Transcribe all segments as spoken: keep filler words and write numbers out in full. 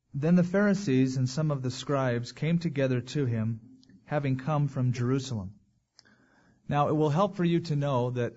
Then the Pharisees and some of the scribes came together to him, having come from Jerusalem. Now, it will help for you to know that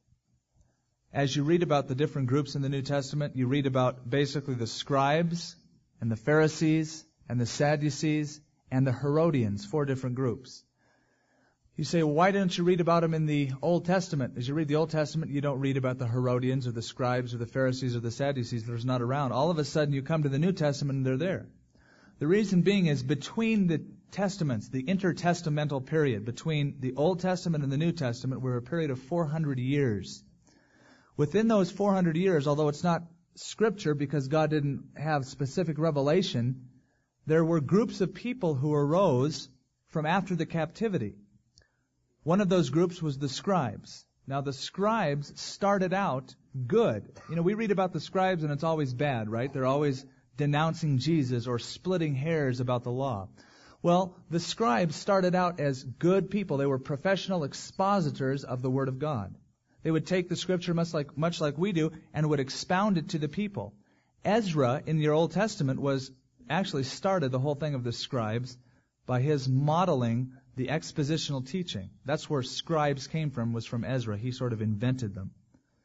as you read about the different groups in the New Testament, you read about basically the scribes and the Pharisees and the Sadducees and the Herodians, four different groups. You say, well, why didn't you read about them in the Old Testament? As you read the Old Testament, you don't read about the Herodians or the scribes or the Pharisees or the Sadducees. They're not around. All of a sudden, you come to the New Testament and they're there. The reason being is between the Testaments, the intertestamental period, between the Old Testament and the New Testament, were a period of four hundred years. Within those four hundred years, although it's not Scripture because God didn't have specific revelation, there were groups of people who arose from after the captivity. One of those groups was the scribes. Now, the scribes started out good. You know, we read about the scribes and it's always bad, right? They're always denouncing Jesus or splitting hairs about the law. Well, the scribes started out as good people. They were professional expositors of the Word of God. They would take the Scripture much like, much like we do and would expound it to the people. Ezra in your Old Testament was actually started the whole thing of the scribes by his modeling the expositional teaching. That's where scribes came from, was from Ezra. He sort of invented them.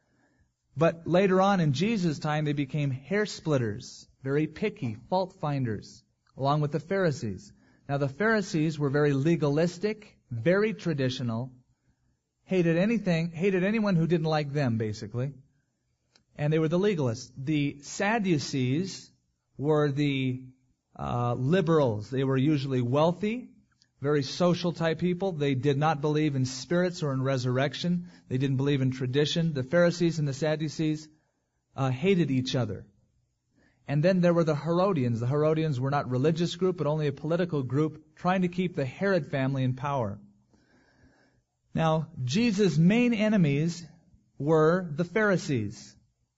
But later on in Jesus' time, they became hair splitters, very picky, fault finders, along with the Pharisees. Now, the Pharisees were very legalistic, very traditional, hated anything, hated anyone who didn't like them, basically. And they were the legalists. The Sadducees were the uh, liberals. They were usually wealthy, very social type people. They did not believe in spirits or in resurrection. They didn't believe in tradition. The Pharisees and the Sadducees uh, hated each other. And then there were the Herodians. The Herodians were not a religious group, but only a political group trying to keep the Herod family in power. Now, Jesus' main enemies were the Pharisees.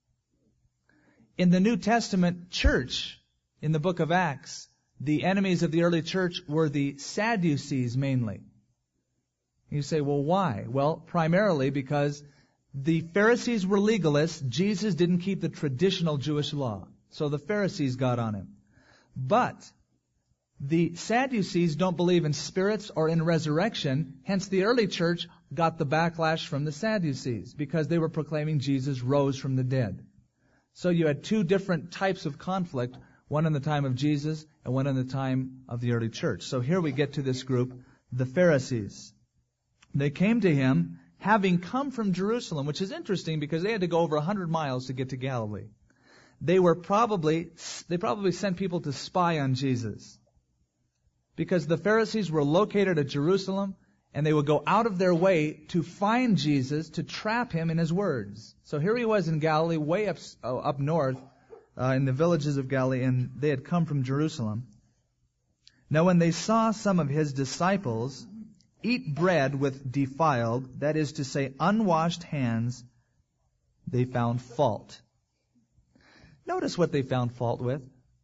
In the New Testament church, in the book of Acts, the enemies of the early church were the Sadducees mainly. You say, well, why? Well, primarily because the Pharisees were legalists. Jesus didn't keep the traditional Jewish law. So the Pharisees got on him. But the Sadducees don't believe in spirits or in resurrection. Hence, the early church got the backlash from the Sadducees because they were proclaiming Jesus rose from the dead. So you had two different types of conflict, one in the time of Jesus and one in the time of the early church. So here we get to this group, the Pharisees. They came to him having come from Jerusalem, which is interesting because they had to go over one hundred miles to get to Galilee. They were probably, they probably sent people to spy on Jesus. Because the Pharisees were located at Jerusalem, and they would go out of their way to find Jesus, to trap him in his words. So here he was in Galilee, way up, uh, up north, uh, in the villages of Galilee, and they had come from Jerusalem. Now when they saw some of his disciples eat bread with defiled, that is to say, unwashed hands, they found fault. Notice what they found fault with.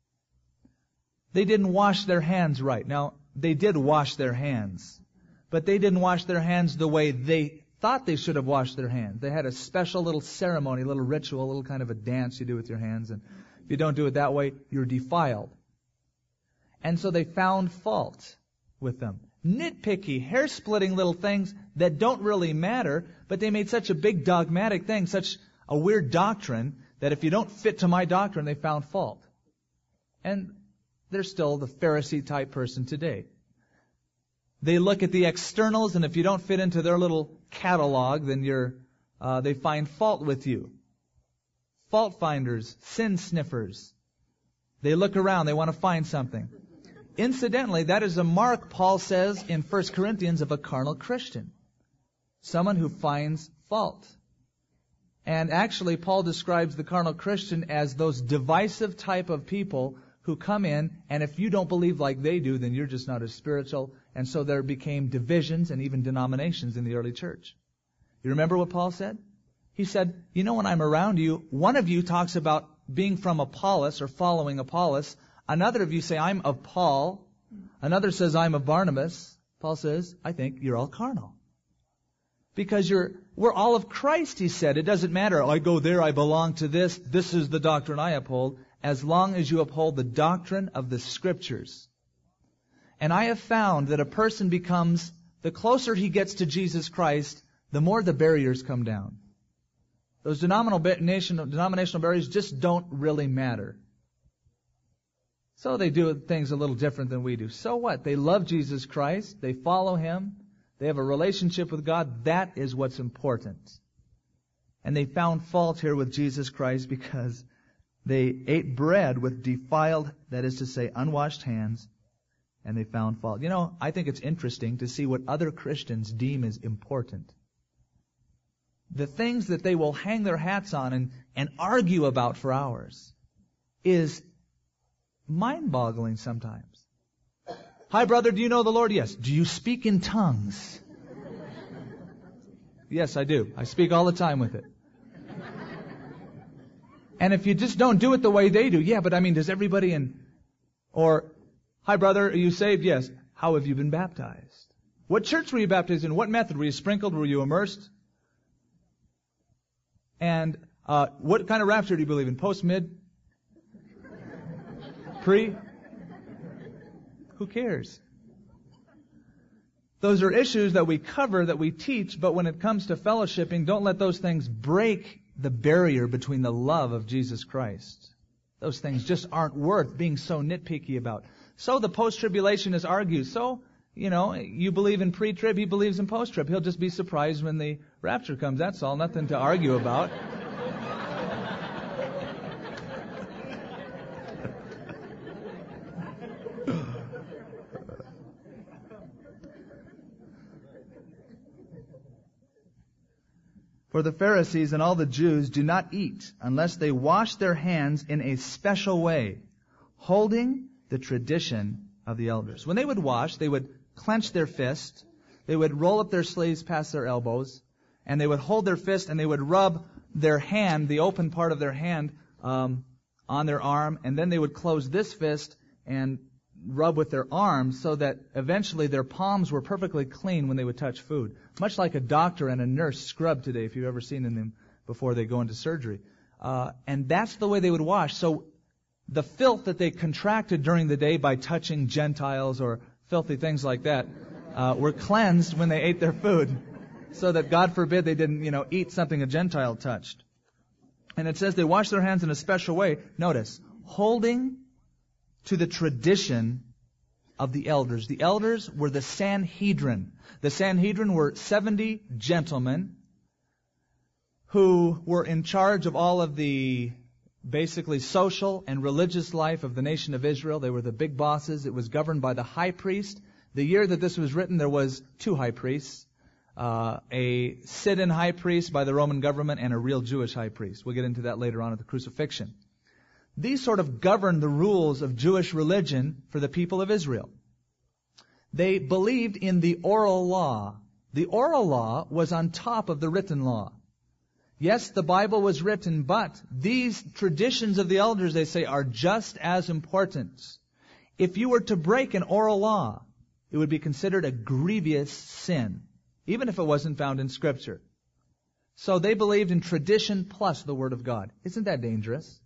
They didn't wash their hands right. Now, they did wash their hands, but they didn't wash their hands the way they thought they should have washed their hands. They had a special little ceremony, a little ritual, a little kind of a dance you do with your hands, and if you don't do it that way, you're defiled. And so they found fault with them. Nitpicky, hair-splitting little things that don't really matter, but they made such a big dogmatic thing, such a weird doctrine, that if you don't fit to my doctrine, they found fault. And they're still the Pharisee-type person today. They look at the externals, and if you don't fit into their little catalog, then you're, uh, they find fault with you. Fault finders, sin sniffers. They look around, they want to find something. Incidentally, that is a mark, Paul says in First Corinthians, of a carnal Christian. Someone who finds fault. And actually, Paul describes the carnal Christian as those divisive type of people who come in, and if you don't believe like they do, then you're just not as spiritual. And so there became divisions and even denominations in the early church. You remember what Paul said? He said, you know, when I'm around you, one of you talks about being from Apollos or following Apollos. Another of you say, I'm of Paul. Another says, I'm of Barnabas. Paul says, I think you're all carnal. Because you're, we're all of Christ, he said. It doesn't matter. I go there, I belong to this. This is the doctrine I uphold. as long as you uphold the doctrine of the Scriptures. And I have found that a person becomes, the closer he gets to Jesus Christ, the more the barriers come down. Those denominational, denominational barriers just don't really matter. So they do things a little different than we do. So what? They love Jesus Christ. They follow Him. They have a relationship with God. That is what's important. And they found fault here with Jesus Christ because they ate bread with defiled, that is to say, unwashed hands, and they found fault. You know, I think it's interesting to see what other Christians deem as important. The things that they will hang their hats on and, and argue about for hours is mind-boggling sometimes. Hi, brother, do you know the Lord? Yes. Do you speak in tongues? Yes, I do. I speak all the time with it. And if you just don't do it the way they do, yeah, but I mean, does everybody in... Or, hi, brother, are you saved? Yes. How have you been baptized? What church were you baptized in? What method? Were you sprinkled? Were you immersed? And uh, what kind of rapture do you believe in? Post, mid? Pre? Who cares? Those are issues that we cover, that we teach, but when it comes to fellowshipping, don't let those things break the barrier between the love of Jesus Christ. Those things just aren't worth being so nitpicky about. So the post-tribulationist argues, so, you know, you believe in pre-trib, he believes in post-trib. He'll just be surprised when the rapture comes. That's all. Nothing to argue about. For the Pharisees and all the Jews do not eat unless they wash their hands in a special way, holding the tradition of the elders. When they would wash, they would clench their fist, they would roll up their sleeves past their elbows, and they would hold their fist and they would rub their hand, the open part of their hand, um, on their arm, and then they would close this fist and rub with their arms so that eventually their palms were perfectly clean when they would touch food. Much like a doctor and a nurse scrub today, if you've ever seen them before they go into surgery. Uh, and that's the way they would wash. So the filth that they contracted during the day by touching Gentiles or filthy things like that uh, were cleansed when they ate their food, so that God forbid they didn't, you know, eat something a Gentile touched. And it says they wash their hands in a special way. Notice, holding to the tradition of the elders. The elders were the Sanhedrin. The Sanhedrin were seventy gentlemen who were in charge of all of the basically social and religious life of the nation of Israel. They were the big bosses. It was governed by the high priest. The year that this was written, there was two high priests. Uh, a sit-in high priest by the Roman government and a real Jewish high priest. We'll get into that later on at the crucifixion. These sort of governed the rules of Jewish religion for the people of Israel. They believed in the oral law. The oral law was on top of the written law. Yes, the Bible was written, but these traditions of the elders, they say, are just as important. If you were to break an oral law, it would be considered a grievous sin, even if it wasn't found in Scripture. So they believed in tradition plus the Word of God. Isn't that dangerous?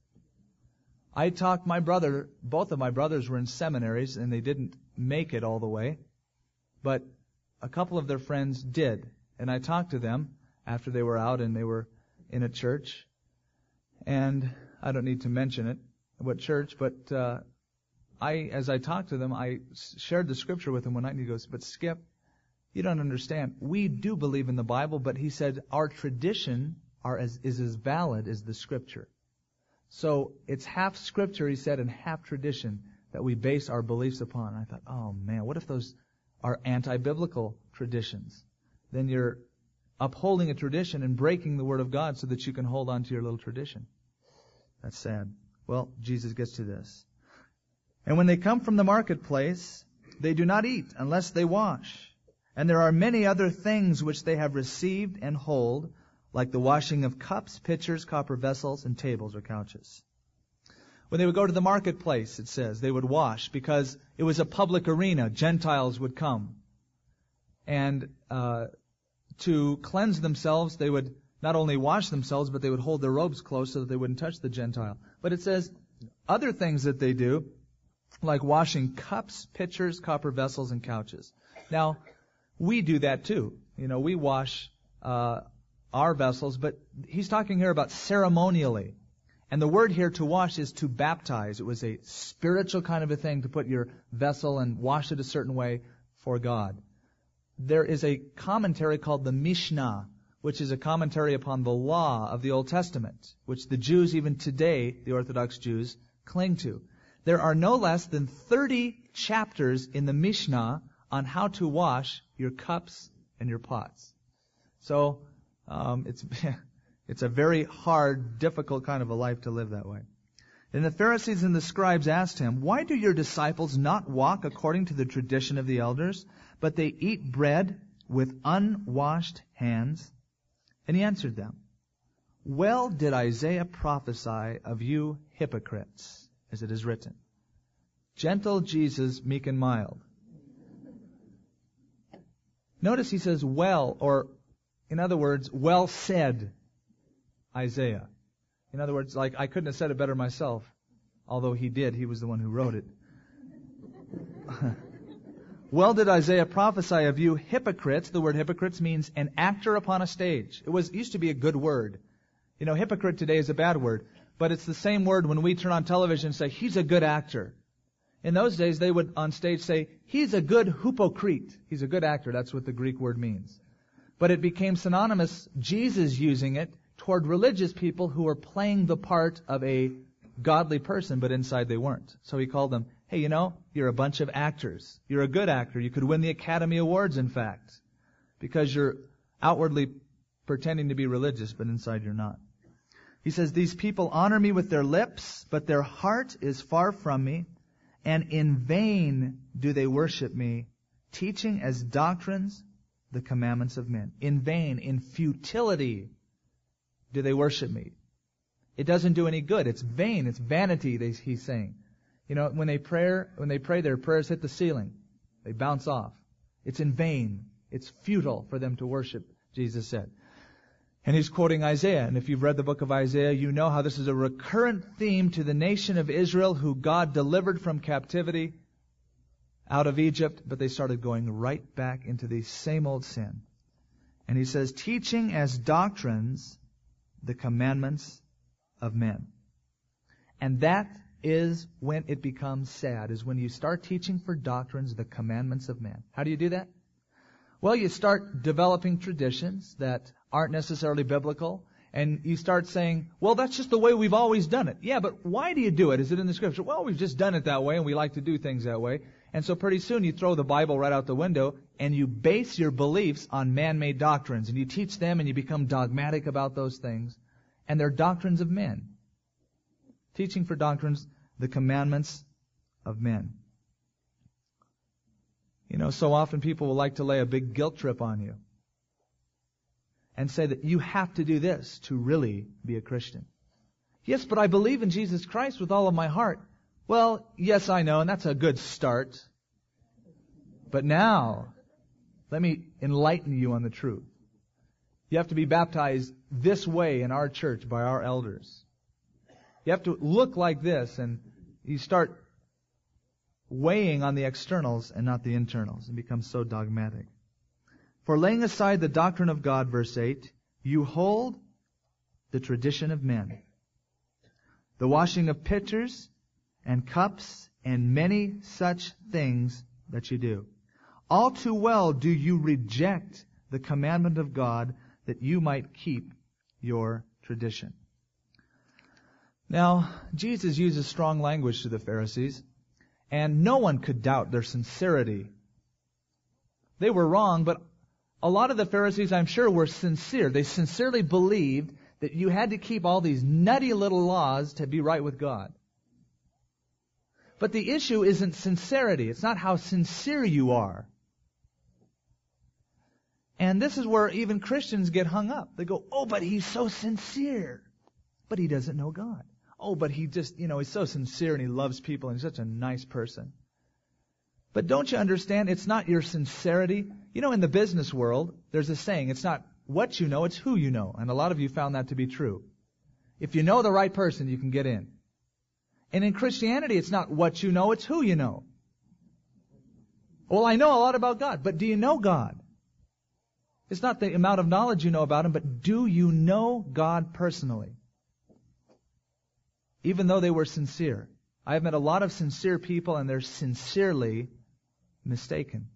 I talked my brother, both of my brothers were in seminaries and they didn't make it all the way, but a couple of their friends did. And I talked to them after they were out and they were in a church. And I don't need to mention it, what church, but uh, I, as I talked to them, I shared the Scripture with him one night and he goes, but Skip, you don't understand. We do believe in the Bible, but he said our tradition are as, is as valid as the Scripture. So it's half Scripture, he said, and half tradition that we base our beliefs upon. And I thought, oh man, what if those are anti-biblical traditions? Then you're upholding a tradition and breaking the Word of God so that you can hold on to your little tradition. That's sad. Well, Jesus gets to this. And when they come from the marketplace, they do not eat unless they wash. And there are many other things which they have received and hold, like the washing of cups, pitchers, copper vessels, and tables or couches. When they would go to the marketplace, it says, they would wash because it was a public arena. Gentiles would come. And uh, to cleanse themselves, they would not only wash themselves, but they would hold their robes close so that they wouldn't touch the Gentile. But it says, other things that they do, like washing cups, pitchers, copper vessels, and couches. Now, we do that too. You know, we wash uh, our vessels, but he's talking here about ceremonially. And the word here to wash is to baptize. It was a spiritual kind of a thing to put your vessel and wash it a certain way for God. There is a commentary called the Mishnah, which is a commentary upon the law of the Old Testament, which the Jews, even today, the Orthodox Jews, cling to. There are no less than thirty chapters in the Mishnah on how to wash your cups and your pots. So, um, it's... It's a very hard, difficult kind of a life to live that way. And the Pharisees and the scribes asked him, "Why do your disciples not walk according to the tradition of the elders, but they eat bread with unwashed hands?" And he answered them, "Well did Isaiah prophesy of you hypocrites, as it is written, gentle Jesus, meek and mild." Notice he says well, or in other words, well said Isaiah. In other words, like, I couldn't have said it better myself, although he did. He was the one who wrote it. Well did Isaiah prophesy of you hypocrites. The word hypocrites means an actor upon a stage. It was used to be a good word. You know, hypocrite today is a bad word, but it's the same word when we turn on television and say, he's a good actor. In those days, they would on stage say, he's a good hypocrite. He's a good actor. That's what the Greek word means. But it became synonymous, Jesus using it, toward religious people who were playing the part of a godly person, but inside they weren't. So he called them, hey, you know, you're a bunch of actors. You're a good actor. You could win the Academy Awards, in fact, because you're outwardly pretending to be religious, but inside you're not. He says, these people honor me with their lips, but their heart is far from me, and in vain do they worship me, teaching as doctrines the commandments of men. In vain, in futility, do they worship me? It doesn't do any good. It's vain. It's vanity, they, he's saying. You know, when they pray, when they pray, their prayers hit the ceiling. They bounce off. It's in vain. It's futile for them to worship, Jesus said. And he's quoting Isaiah. And if you've read the book of Isaiah, you know how this is a recurrent theme to the nation of Israel, who God delivered from captivity out of Egypt, but they started going right back into the same old sin. And he says, teaching as doctrines the commandments of men. And that is when it becomes sad, is when you start teaching for doctrines the commandments of men. How do you do that? Well, you start developing traditions that aren't necessarily biblical, and you start saying, well, that's just the way we've always done it. Yeah, but why do you do it? Is it in the Scripture? Well, we've just done it that way, and we like to do things that way. And so pretty soon you throw the Bible right out the window, and you base your beliefs on man-made doctrines, and you teach them, and you become dogmatic about those things. And they're doctrines of men. Teaching for doctrines, the commandments of men. You know, so often people will like to lay a big guilt trip on you and say that you have to do this to really be a Christian. Yes, but I believe in Jesus Christ with all of my heart. Well, yes, I know, and that's a good start. But now, let me enlighten you on the truth. You have to be baptized this way in our church by our elders. You have to look like this, and you start weighing on the externals and not the internals, and become so dogmatic. For laying aside the doctrine of God, verse eight, you hold the tradition of men, the washing of pitchers and cups, and many such things that you do. All too well do you reject the commandment of God, that you might keep your tradition. Now, Jesus uses strong language to the Pharisees, and no one could doubt their sincerity. They were wrong, but a lot of the Pharisees, I'm sure, were sincere. They sincerely believed that you had to keep all these nutty little laws to be right with God. But the issue isn't sincerity. It's not how sincere you are. And this is where even Christians get hung up. They go, oh, but he's so sincere. But he doesn't know God. Oh, but he just, you know, he's so sincere and he loves people and he's such a nice person. But don't you understand, it's not your sincerity. You know, in the business world, there's a saying, it's not what you know, it's who you know. And a lot of you found that to be true. If you know the right person, you can get in. And in Christianity, it's not what you know, it's who you know. Well, I know a lot about God, but do you know God? It's not the amount of knowledge you know about Him, but do you know God personally? Even though they were sincere. I have met a lot of sincere people, and they're sincerely mistaken.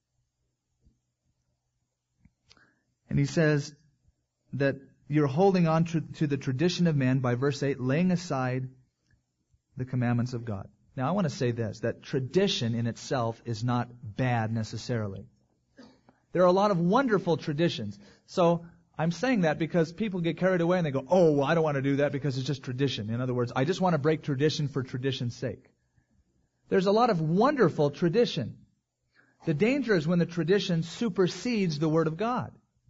And he says that you're holding on to, to the tradition of man by verse eight, laying aside the commandments of God. Now, I want to say this, that tradition in itself is not bad necessarily. There are a lot of wonderful traditions. So, I'm saying that because people get carried away and they go, oh, well, I don't want to do that because it's just tradition. In other words, I just want to break tradition for tradition's sake. There's a lot of wonderful tradition. The danger is when the tradition supersedes the Word of God.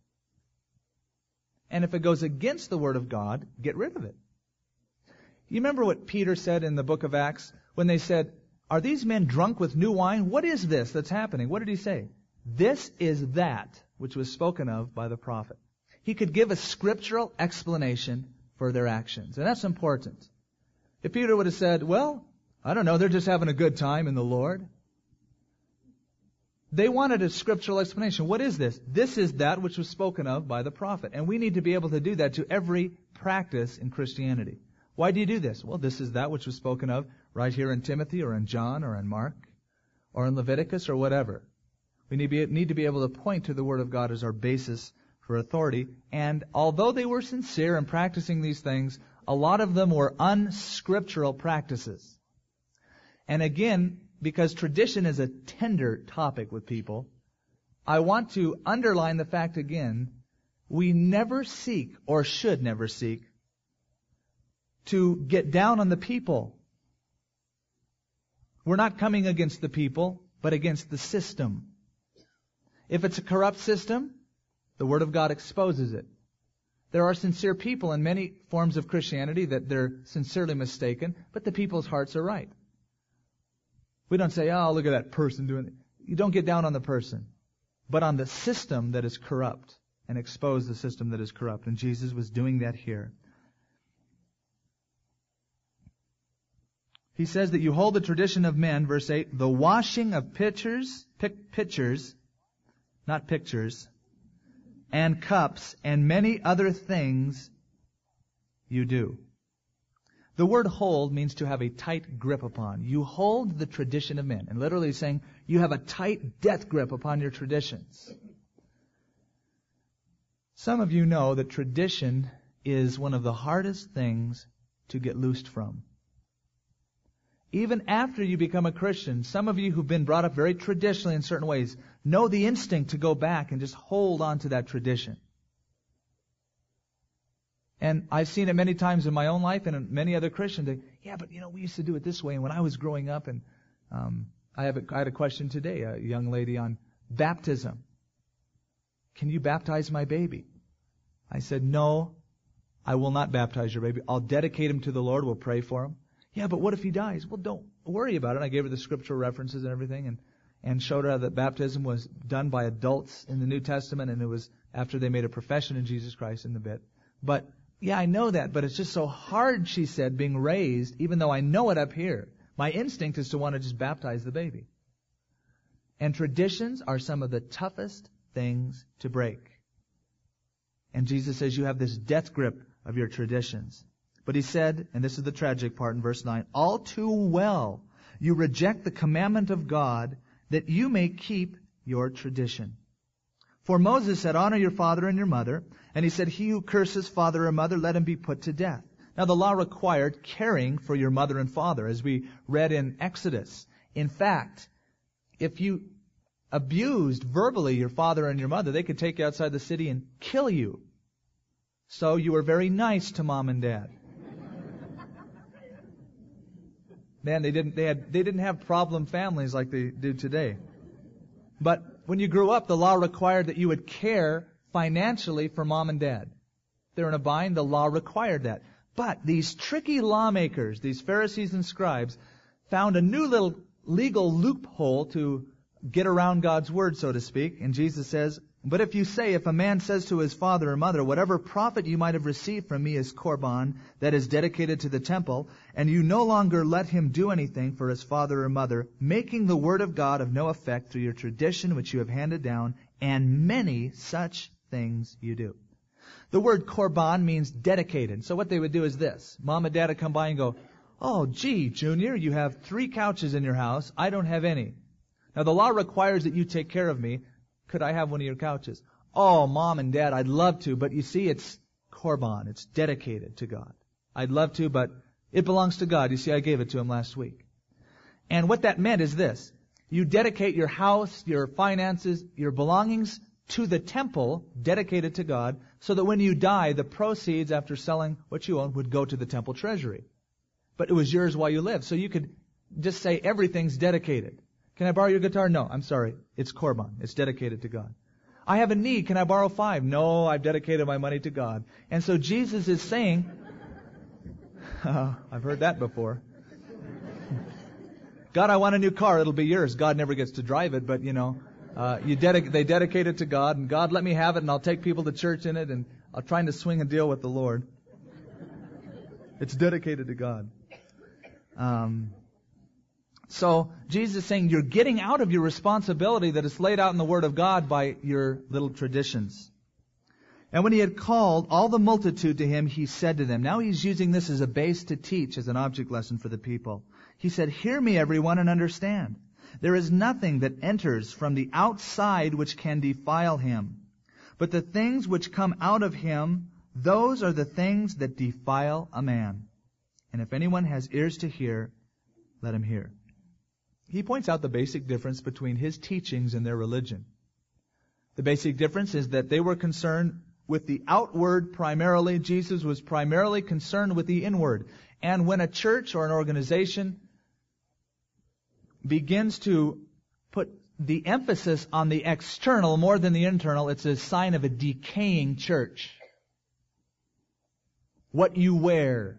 And if it goes against the Word of God, get rid of it. You remember what Peter said in the book of Acts when they said, are these men drunk with new wine? What is this that's happening? What did he say? This is that which was spoken of by the prophet. He could give a scriptural explanation for their actions. And that's important. If Peter would have said, well, I don't know, they're just having a good time in the Lord. They wanted a scriptural explanation. What is this? This is that which was spoken of by the prophet. And we need to be able to do that to every practice in Christianity. Why do you do this? Well, this is that which was spoken of right here in Timothy or in John or in Mark or in Leviticus or whatever. We need, be, need to be able to point to the Word of God as our basis for authority. And although they were sincere in practicing these things, a lot of them were unscriptural practices. And again, because tradition is a tender topic with people, I want to underline the fact again, we never seek, or should never seek, to get down on the people. We're not coming against the people, but against the system. If it's a corrupt system, the Word of God exposes it. There are sincere people in many forms of Christianity that they're sincerely mistaken, but the people's hearts are right. We don't say, oh, look at that person doing it. You don't get down on the person, but on the system that is corrupt, and expose the system that is corrupt. And Jesus was doing that here. He says that you hold the tradition of men, verse eight, the washing of pitchers, pic- pitchers, not pictures, and cups, and many other things you do. The word hold means to have a tight grip upon. You hold the tradition of men. And literally saying you have a tight death grip upon your traditions. Some of you know that tradition is one of the hardest things to get loosed from. Even after you become a Christian, some of you who've been brought up very traditionally in certain ways know the instinct to go back and just hold on to that tradition. And I've seen it many times in my own life and in many other Christians. They, yeah, but you know, we used to do it this way. And when I was growing up, and um, I, have a, I had a question today, a young lady on baptism. Can you baptize my baby? I said, no, I will not baptize your baby. I'll dedicate him to the Lord. We'll pray for him. Yeah, but what if he dies? Well, don't worry about it. I gave her the scriptural references and everything, and, and showed her that baptism was done by adults in the New Testament, and it was after they made a profession in Jesus Christ in the bit. But, yeah, I know that, but it's just so hard, she said, being raised, even though I know it up here. My instinct is to want to just baptize the baby. And traditions are some of the toughest things to break. And Jesus says you have this death grip of your traditions. But he said, and this is the tragic part in verse nine, all too well you reject the commandment of God that you may keep your tradition. For Moses said, honor your father and your mother. And he said, he who curses father or mother, let him be put to death. Now the law required caring for your mother and father, as we read in Exodus. In fact, if you abused verbally your father and your mother, they could take you outside the city and kill you. So you were very nice to mom and dad. Man, they didn't, they had, they didn't have problem families like they do today. But when you grew up, the law required that you would care financially for mom and dad. If they're in a bind, the law required that. But these tricky lawmakers, these Pharisees and scribes, found a new little legal loophole to get around God's word, so to speak. And Jesus says, But if you say, if a man says to his father or mother, whatever profit you might have received from me is korban, that is dedicated to the temple, and you no longer let him do anything for his father or mother, making the word of God of no effect through your tradition which you have handed down, and many such things you do. The word korban means dedicated. So what they would do is this. Mom and Dad would come by and go, oh, gee, Junior, you have three couches in your house. I don't have any. Now, the law requires that you take care of me. Could I have one of your couches? Oh, Mom and Dad, I'd love to, but you see, it's korban. It's dedicated to God. I'd love to, but it belongs to God. You see, I gave it to him last week. And what that meant is this. You dedicate your house, your finances, your belongings to the temple dedicated to God, so that when you die, the proceeds after selling what you own would go to the temple treasury. But it was yours while you lived. So you could just say everything's dedicated. Can I borrow your guitar? No, I'm sorry. It's korban. It's dedicated to God. I have a need. Can I borrow five? No, I've dedicated my money to God. And so Jesus is saying, uh, I've heard that before. God, I want a new car. It'll be yours. God never gets to drive it, but you know, uh, you dedic- they dedicate it to God, and God, let me have it, and I'll take people to church in it, and I'll try to swing a deal with the Lord. It's dedicated to God. Um... So Jesus is saying you're getting out of your responsibility that is laid out in the Word of God by your little traditions. And when he had called all the multitude to him, he said to them, now he's using this as a base to teach, as an object lesson for the people. He said, hear me, everyone, and understand. There is nothing that enters from the outside which can defile him. But the things which come out of him, those are the things that defile a man. And if anyone has ears to hear, let him hear. He points out the basic difference between his teachings and their religion. The basic difference is that they were concerned with the outward primarily. Jesus was primarily concerned with the inward. And when a church or an organization begins to put the emphasis on the external more than the internal, it's a sign of a decaying church. What you wear,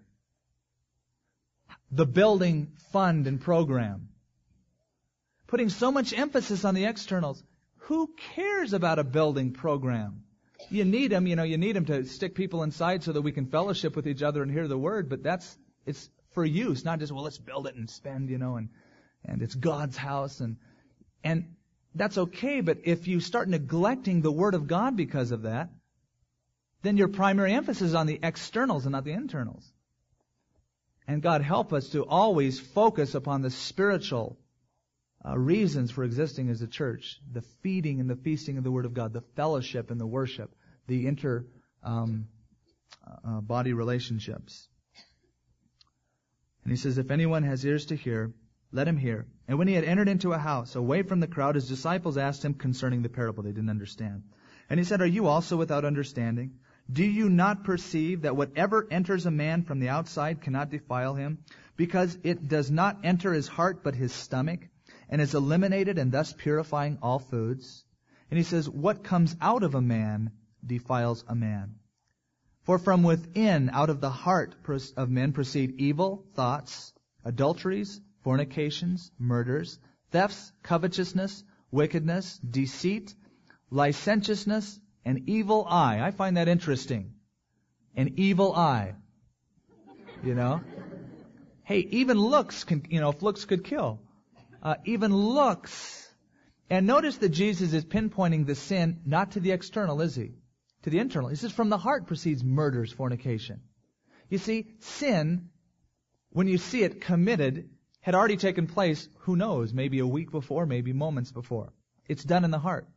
the building fund and program. Putting so much emphasis on the externals. Who cares about a building program? You need them, you know, you need them to stick people inside so that we can fellowship with each other and hear the Word, but that's, it's for use, not just, well, let's build it and spend, you know, and, and it's God's house, and, and that's okay, but if you start neglecting the Word of God because of that, then your primary emphasis is on the externals and not the internals. And God help us to always focus upon the spiritual Uh, reasons for existing as a church, the feeding and the feasting of the Word of God, the fellowship and the worship, the inter um, uh, body relationships. And he says, if anyone has ears to hear, let him hear. And when he had entered into a house, away from the crowd, his disciples asked him concerning the parable. They didn't understand. And he said, are you also without understanding? Do you not perceive that whatever enters a man from the outside cannot defile him, because it does not enter his heart but his stomach, and is eliminated and thus purifying all foods? And he says, what comes out of a man defiles a man. For from within, out of the heart of men proceed evil thoughts, adulteries, fornications, murders, thefts, covetousness, wickedness, deceit, licentiousness, an evil eye. I find that interesting. An evil eye. You know? Hey, even looks can, you know, if looks could kill. Uh, even looks. And notice that Jesus is pinpointing the sin not to the external, is he? To the internal. He says from the heart proceeds murders, fornication. You see, sin, when you see it committed, had already taken place, who knows, maybe a week before, maybe moments before. It's done in the heart.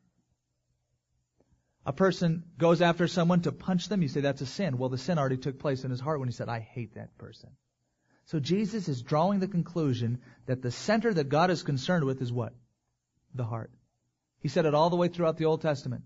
A person goes after someone to punch them, you say that's a sin. Well, the sin already took place in his heart when he said, I hate that person. So Jesus is drawing the conclusion that the center that God is concerned with is what? The heart. He said it all the way throughout the Old Testament.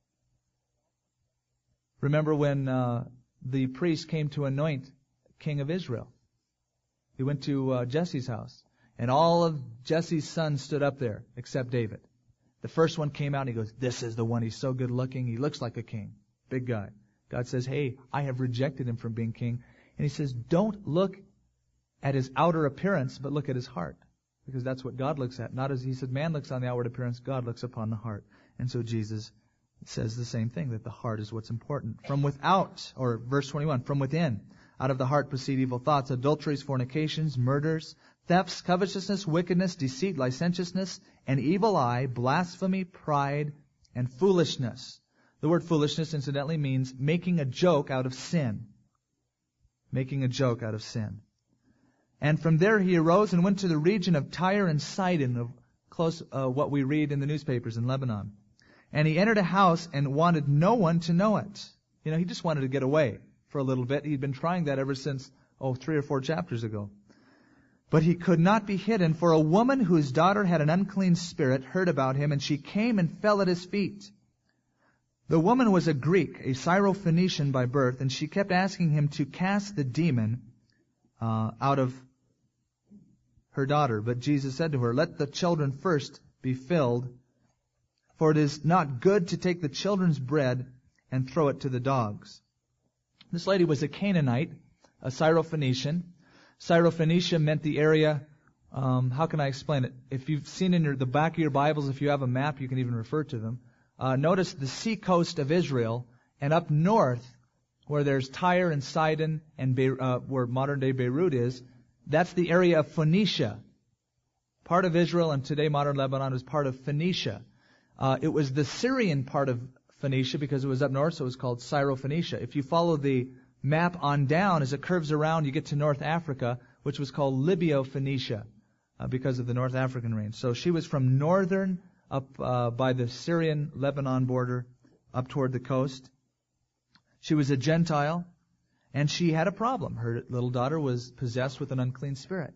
Remember when uh, the priest came to anoint king of Israel. He went to uh, Jesse's house, and all of Jesse's sons stood up there except David. The first one came out and he goes, this is the one. He's so good looking. He looks like a king. Big guy. God says, hey, I have rejected him from being king. And he says, don't look at his outer appearance, but look at his heart. Because that's what God looks at. Not as he said, man looks on the outward appearance, God looks upon the heart. And so Jesus It says the same thing, that the heart is what's important. From without, or verse twenty-one, from within, out of the heart proceed evil thoughts, adulteries, fornications, murders, thefts, covetousness, wickedness, deceit, licentiousness, an evil eye, blasphemy, pride, and foolishness. The word foolishness, incidentally, means making a joke out of sin. Making a joke out of sin. And from there he arose and went to the region of Tyre and Sidon, of close uh, what we read in the newspapers in Lebanon. And he entered a house and wanted no one to know it. You know, he just wanted to get away for a little bit. He'd been trying that ever since, oh, three or four chapters ago. But he could not be hidden, for a woman whose daughter had an unclean spirit heard about him, and she came and fell at his feet. The woman was a Greek, a Syrophoenician by birth, and she kept asking him to cast the demon uh, out of her daughter. But Jesus said to her, "Let the children first be filled, for it is not good to take the children's bread and throw it to the dogs." This lady was a Canaanite, a Syrophoenician. Syrophoenicia meant the area, um, how can I explain it? If you've seen in your, the back of your Bibles, if you have a map, you can even refer to them. Uh, notice the sea coast of Israel, and up north, where there's Tyre and Sidon, and Be- uh, where modern-day Beirut is, that's the area of Phoenicia. Part of Israel, and today modern Lebanon, is part of Phoenicia. Uh, it was the Syrian part of Phoenicia, because it was up north, so it was called Syrophoenicia. If you follow the map on down, as it curves around, you get to North Africa, which was called Libyo-Phoenicia, uh, because of the North African range. So she was from northern, up uh, by the Syrian-Lebanon border, up toward the coast. She was a Gentile, and she had a problem. Her little daughter was possessed with an unclean spirit.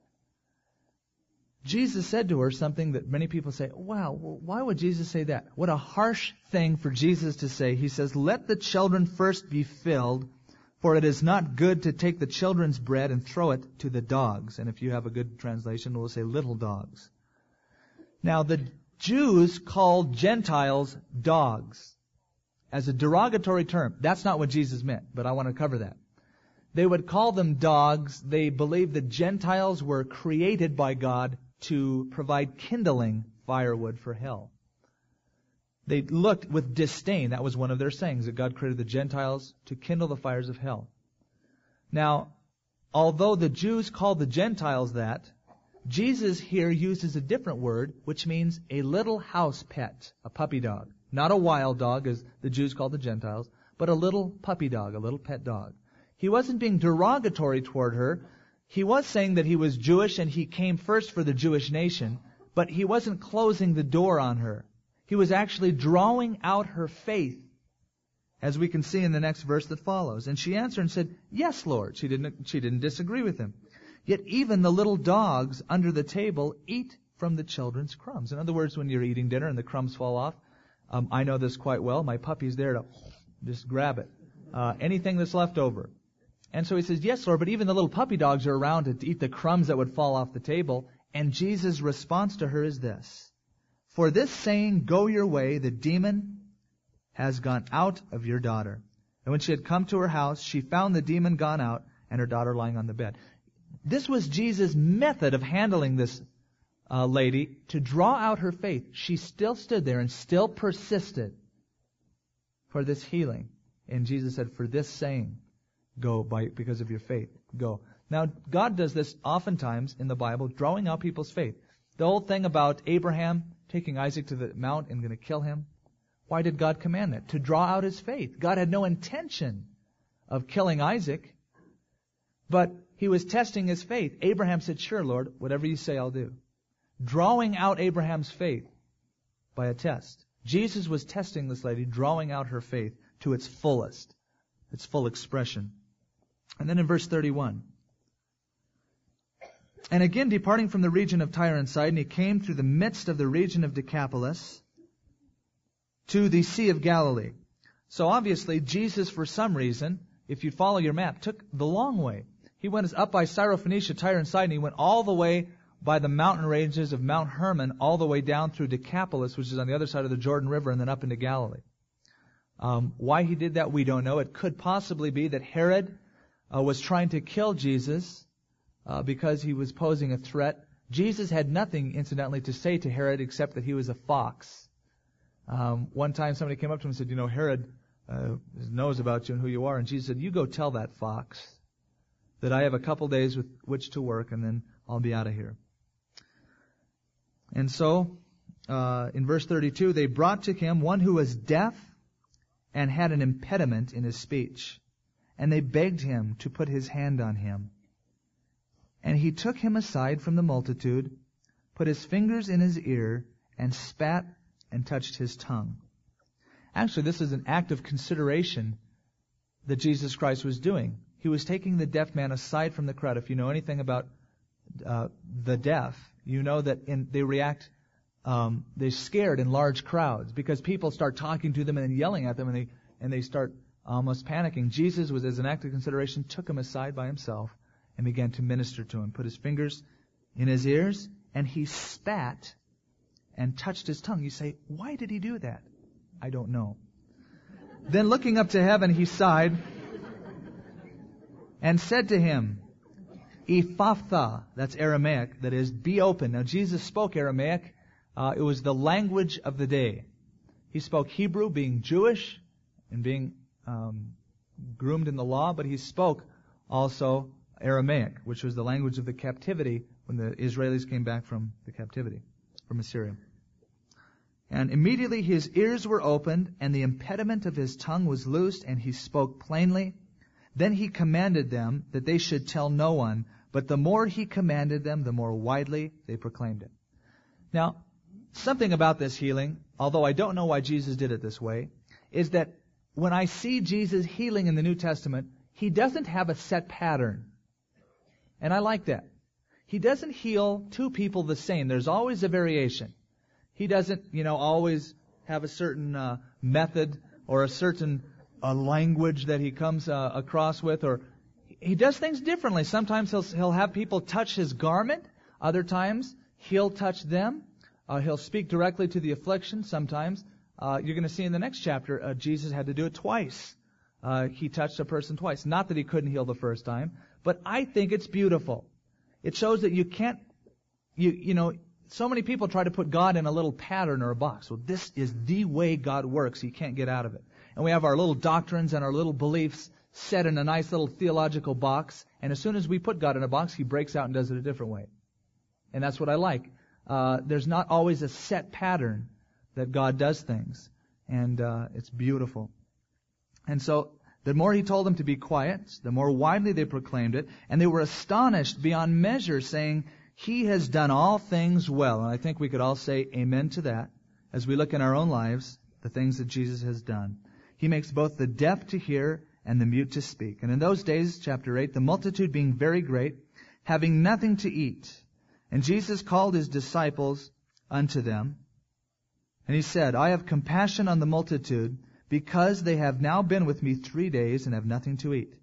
Jesus said to her something that many people say, wow, why would Jesus say that? What a harsh thing for Jesus to say. He says, "Let the children first be filled, for it is not good to take the children's bread and throw it to the dogs." And if you have a good translation, it will say little dogs. Now, the Jews called Gentiles dogs as a derogatory term. That's not what Jesus meant, but I want to cover that. They would call them dogs. They believed that Gentiles were created by God to provide kindling firewood for hell. They looked with disdain. That was one of their sayings, that God created the Gentiles to kindle the fires of hell. Now, although the Jews called the Gentiles that, Jesus here uses a different word, which means a little house pet, a puppy dog. Not a wild dog, as the Jews called the Gentiles, but a little puppy dog, a little pet dog. He wasn't being derogatory toward her. He was saying that he was Jewish and he came first for the Jewish nation, but he wasn't closing the door on her. He was actually drawing out her faith, as we can see in the next verse that follows. And she answered and said, "Yes, Lord." She didn't, she didn't disagree with him. "Yet even the little dogs under the table eat from the children's crumbs." In other words, when you're eating dinner and the crumbs fall off, um, I know this quite well. My puppy's there to just grab it. Uh, anything that's left over. And so he says, "Yes, Lord, but even the little puppy dogs are around to eat the crumbs that would fall off the table." And Jesus' response to her is this: "For this saying, go your way, the demon has gone out of your daughter." And when she had come to her house, she found the demon gone out and her daughter lying on the bed. This was Jesus' method of handling this uh, lady to draw out her faith. She still stood there and still persisted for this healing. And Jesus said, "For this saying, go by because of your faith. Go." Now, God does this oftentimes in the Bible, drawing out people's faith. The whole thing about Abraham taking Isaac to the mount and going to kill him, why did God command that? To draw out his faith. God had no intention of killing Isaac, but he was testing his faith. Abraham said, "Sure, Lord, whatever you say, I'll do." Drawing out Abraham's faith by a test. Jesus was testing this lady, drawing out her faith to its fullest, its full expression. And then in verse thirty-one, "And again, departing from the region of Tyre and Sidon, he came through the midst of the region of Decapolis to the Sea of Galilee." So obviously, Jesus, for some reason, if you follow your map, took the long way. He went up by Syrophoenicia, Tyre and Sidon. He went all the way by the mountain ranges of Mount Hermon, all the way down through Decapolis, which is on the other side of the Jordan River, and then up into Galilee. Um, why he did that, we don't know. It could possibly be that Herod uh, was trying to kill Jesus uh, because he was posing a threat. Jesus had nothing, incidentally, to say to Herod except that he was a fox. Um, one time somebody came up to him and said, you know, Herod uh, knows about you and who you are. And Jesus said, you go tell that fox that I have a couple days with which to work, and then I'll be out of here. And so, uh, in verse thirty-two, they brought to him one who was deaf and had an impediment in his speech. And they begged him to put his hand on him. And he took him aside from the multitude, put his fingers in his ear, and spat and touched his tongue. Actually, this is an act of consideration that Jesus Christ was doing. He was taking the deaf man aside from the crowd. If you know anything about uh, the deaf, you know that in, they react, um, they're scared in large crowds because people start talking to them and then yelling at them, and they and they start almost panicking. Jesus was, as an act of consideration, took him aside by himself and began to minister to him. Put his fingers in his ears, and he spat and touched his tongue. You say, why did he do that? I don't know. Then looking up to heaven, he sighed and said to him, Ephphatha, that's Aramaic, that is, be open. Now Jesus spoke Aramaic. Uh, it was the language of the day. He spoke Hebrew, being Jewish and being um, groomed in the law, but he spoke also Aramaic, which was the language of the captivity when the Israelis came back from the captivity, from Assyria. And immediately his ears were opened, and the impediment of his tongue was loosed, and he spoke plainly. Then he commanded them that they should tell no one, but the more he commanded them, the more widely they proclaimed it. Now, something about this healing, although I don't know why Jesus did it this way, is that when I see Jesus healing in the New Testament, he doesn't have a set pattern. And I like that. He doesn't heal two people the same. There's always a variation. He doesn't, you know, always have a certain uh, method or a certain uh, language that he comes uh, across with, or he does things differently. Sometimes he'll he'll have people touch his garment. Other times he'll touch them. Uh, he'll speak directly to the affliction. Sometimes uh, you're going to see in the next chapter, uh, Jesus had to do it twice. Uh, he touched a person twice. Not that he couldn't heal the first time, but I think it's beautiful. It shows that you can't, you you know. So many people try to put God in a little pattern or a box. Well, this is the way God works. You can't get out of it. And we have our little doctrines and our little beliefs set in a nice little theological box. And as soon as we put God in a box, He breaks out and does it a different way. And that's what I like. Uh, there's not always a set pattern that God does things. And uh, it's beautiful. And so the more He told them to be quiet, the more widely they proclaimed it. And they were astonished beyond measure, saying, He has done all things well. And I think we could all say amen to that as we look in our own lives, the things that Jesus has done. He makes both the deaf to hear and the mute to speak. And in those days, chapter eight, the multitude being very great, having nothing to eat. And Jesus called His disciples unto them. And He said, I have compassion on the multitude, because they have now been with me three days and have nothing to eat.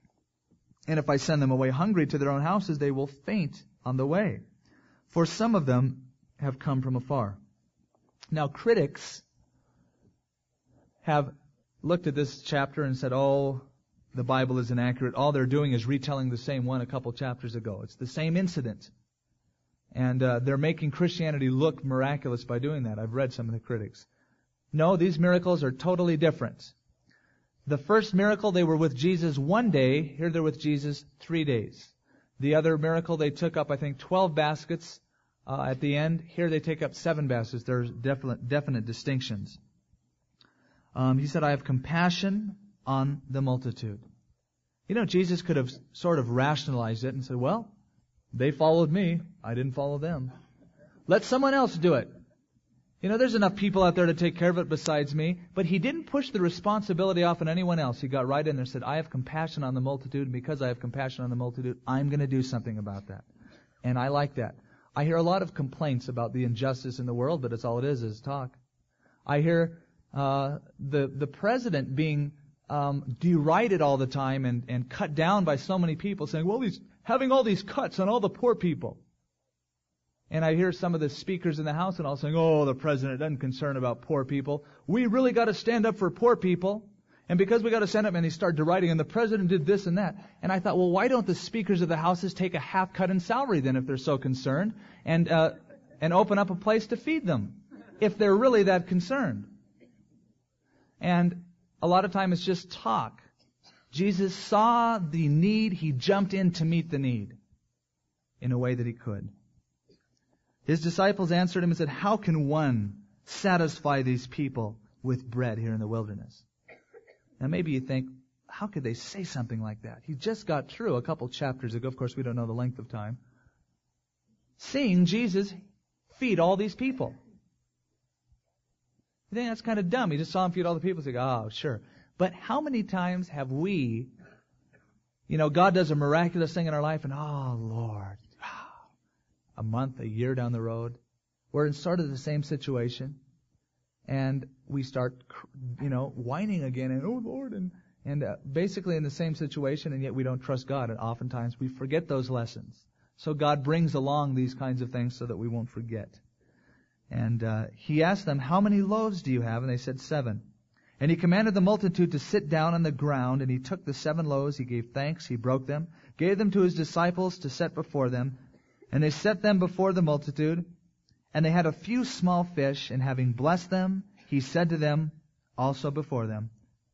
And if I send them away hungry to their own houses, they will faint on the way, for some of them have come from afar. Now, critics have looked at this chapter and said, oh, the Bible is inaccurate. All they're doing is retelling the same one a couple chapters ago. It's the same incident. And uh, they're making Christianity look miraculous by doing that. I've read some of the critics. No, these miracles are totally different. The first miracle, they were with Jesus one day. Here they're with Jesus three days. The other miracle, they took up, I think, twelve baskets uh, at the end. Here they take up seven baskets. There's definite, definite distinctions. Um, he said, I have compassion on the multitude. You know, Jesus could have sort of rationalized it and said, well, they followed me. I didn't follow them. Let someone else do it. You know, there's enough people out there to take care of it besides me. But He didn't push the responsibility off on anyone else. He got right in there and said, I have compassion on the multitude, and because I have compassion on the multitude, I'm going to do something about that. And I like that. I hear a lot of complaints about the injustice in the world, but it's all it is, is talk. I hear uh, the the president being um, derided all the time and, and cut down by so many people, saying, well, he's having all these cuts on all the poor people. And I hear some of the speakers in the House and all saying, oh, the president doesn't concern about poor people. We really got to stand up for poor people. And because we got to stand up, and they start deriding, and the president did this and that. And I thought, well, why don't the speakers of the Houses take a half cut in salary then if they're so concerned, and uh, and open up a place to feed them if they're really that concerned? And a lot of time it's just talk. Jesus saw the need. He jumped in to meet the need in a way that he could. His disciples answered him and said, how can one satisfy these people with bread here in the wilderness? Now maybe you think, how could they say something like that? He just got through a couple chapters ago. Of course, we don't know the length of time. Seeing Jesus feed all these people. You think that's kind of dumb. He just saw him feed all the people. He's like, oh, sure. But how many times have we, you know, God does a miraculous thing in our life and, oh, Lord, a month, a year down the road, we're in sort of the same situation. And we start, you know, whining again and, oh, Lord, and And uh, basically in the same situation, and yet we don't trust God. And oftentimes we forget those lessons. So God brings along these kinds of things so that we won't forget. And uh, he asked them, how many loaves do you have? And they said, seven. And he commanded the multitude to sit down on the ground. And he took the seven loaves, he gave thanks, he broke them, gave them to his disciples to set before them. And they set them before the multitude. And they had a few small fish. And having blessed them, he said to them also before them.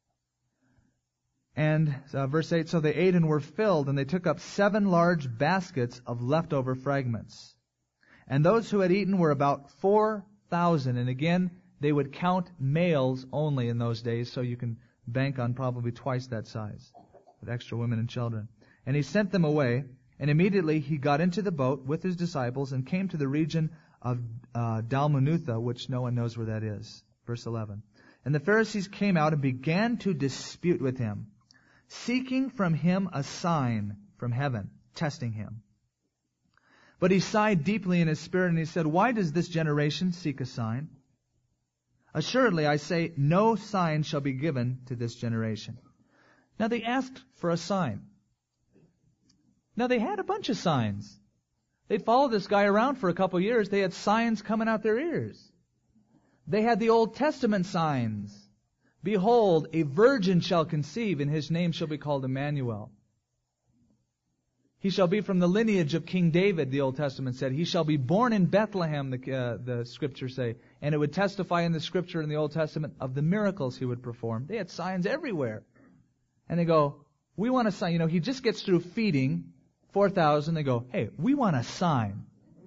And uh, verse eight, so they ate and were filled, and they took up seven large baskets of leftover fragments. And those who had eaten were about four thousand. And again, they would count males only in those days, so you can bank on probably twice that size, with extra women and children. And he sent them away, and immediately he got into the boat with his disciples and came to the region of uh, Dalmanutha, which no one knows where that is. Verse eleven. And the Pharisees came out and began to dispute with him, seeking from him a sign from heaven, testing him. But he sighed deeply in his spirit, and he said, why does this generation seek a sign? Assuredly, I say, no sign shall be given to this generation. Now they asked for a sign. Now they had a bunch of signs. They followed this guy around for a couple of years. They had signs coming out their ears. They had the Old Testament signs. Behold, a virgin shall conceive, and his name shall be called Emmanuel. He shall be from the lineage of King David, the Old Testament said. He shall be born in Bethlehem, the, uh, the Scriptures say. And it would testify in the Scripture in the Old Testament of the miracles he would perform. They had signs everywhere. And they go, we want a sign. You know, he just gets through feeding four thousand. They go, hey, we want a sign.